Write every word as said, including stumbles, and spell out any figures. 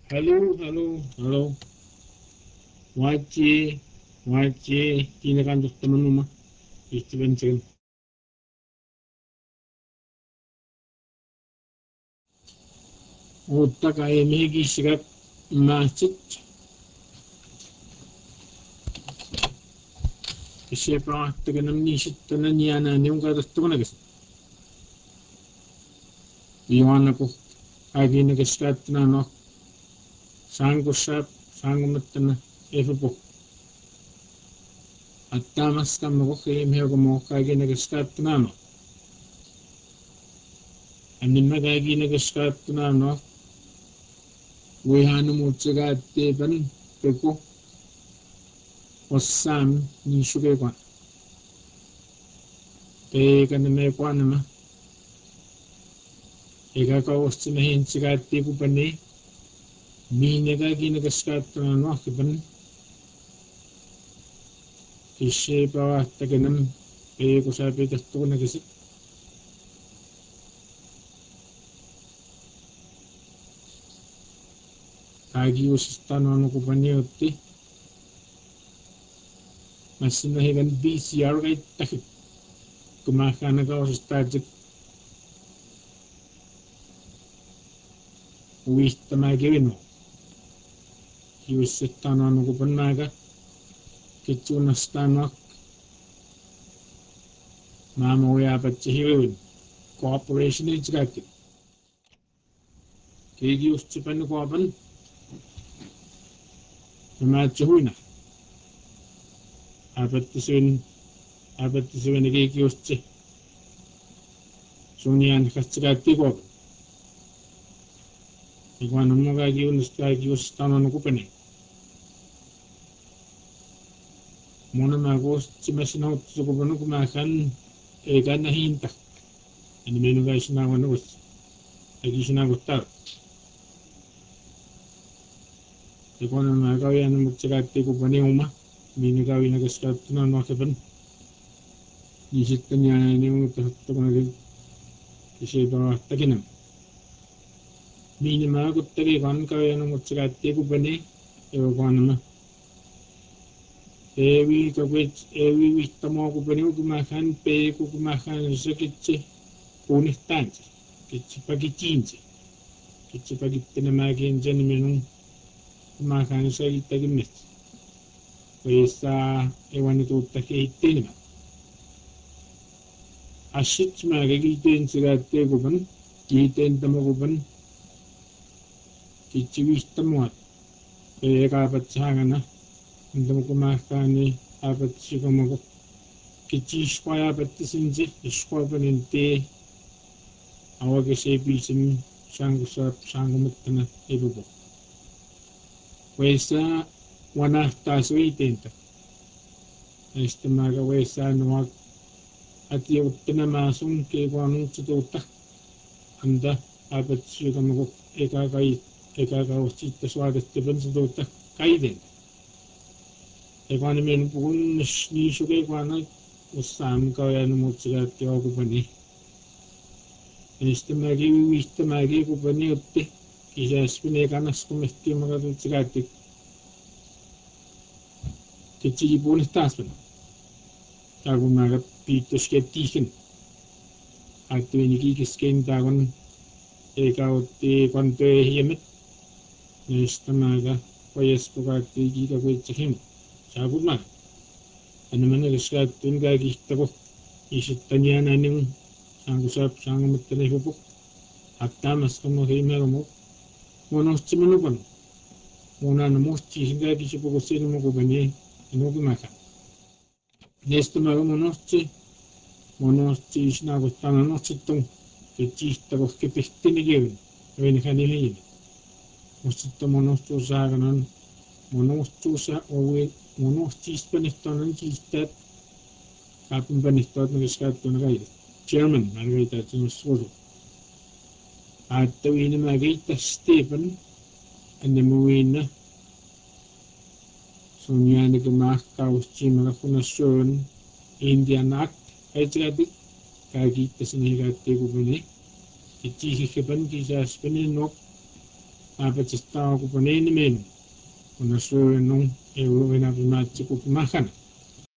Halo, halo, halo. Wace, wace, kini kan tuh temen rumah. Itu benceng. Otak ayam lagi sikat masjid. Siapa tekan ni sit tenan ni ana ni ungkar tuh temen lagi. Iwan aku lagi ni kesikat tenan no. Sanggup sap, sanggup metena. Evo po. Atamas kam mo kaya miho ko mo lagi ni kesikat tenan no. Anin na lagi ni kesikat tenan no. Wihanu mo tsikat tepan peko. Osam ni suke kwa. Pe kan me kwa nama. Eka ka osti na hin tsikat teku pane. Mine ka gina ka skat na no kiban. Kishe pa taganam pe ko sabi tatto na kasi. Kagi usistan no ko pane otti. Masin na higan B C R kay takip. Kumakana ka usistajik. Uwis tamagewin mo. Usistan no ko panaga. Kituna stanok. Mama uya pachihiwin. Cooperation is gati. Kegi ustipan ko apan. Machuhuna. Apat tisuin apat tisuin kegi usti. Sunian kastigati ko. Iguan mo kagi unis kagi ustano no kupene. Mona magos chimasina utsu ko no kumakan e kana hinta. Ani menu guys na wano us. Agi sina guttar. Iguan mo kagi anu mutsigati ko pane uma. Minu kagi na kastigati na no kapan. Nisit kanya ni mo tatto ko na kasi ba taginam. Mini mga kuttari kan kaya nung utsigati ko pane. Ewa ko ano ma. Ewi kawit ewi witamo ko pane ko kumakan pe ko kumakan sa kitsi. Kunis tansi. Kitsi pagichinsi. Kitsi pagitinamagin dyan minung kumakan sa itagimis. Kaya ewan ito takihitin naman. Asit magagitin sigati ko pan. Kitin tamo ko pan. Kitsi witamo at. Kaya kapat sa hanga na. Hindi mo kumakani apat siya mo kichi squaya apat sinji squaya panente awag sa bisim sanggo sa sanggo matana ibubo. Wesa wana taso itenta. Este maga wesa nuwag at yung tinamasong kay kung anong tututa. Anda apat siya mo ekakay ekakawasita swagat tiban sa tututa kaiden. Iguana men pun ni suke iguana usam kaya no mutsigati ako pani. Este magi wiste magi ko pani utte. Kisa spine kanas kumesti mga mutsigati. Kichi pun istaspen. Tago maga pito skeptiken. At ini kikisken tagon eka utte konto hiemet. Este maga payas pukati kika kwetsakim. Sabut na. Ano man nag-skat tun gagihta ko. Isit tanya na ning sanggusap sang matali hubok. At tamas ka mo himera mo. Muna si manupan. Muna na mo si hinga di si pukusin mo ko bani. Ano kumaka. Nesto maga muna si. Muna si sinagutan na no si tong. Kichista ko kipihti ni gawin. Gawin kanilin. Musito muna si usaganan. Muna si usa uwin. Muna si ispanitonan si istat. Kapin panistot nag-skat ko na kayo. Chairman, Margarita Tinusoso. At tawin na Margarita Stephen, ang namuwin na. So niya nagmakaos si mga funasyon, Indian Act, ay tsakadik, kagita sinigati ko ba ni. Iti hikipan kisas paninok, apetestado kupaneni men, kuna suyo nung ewo ina pimachi kupimakan.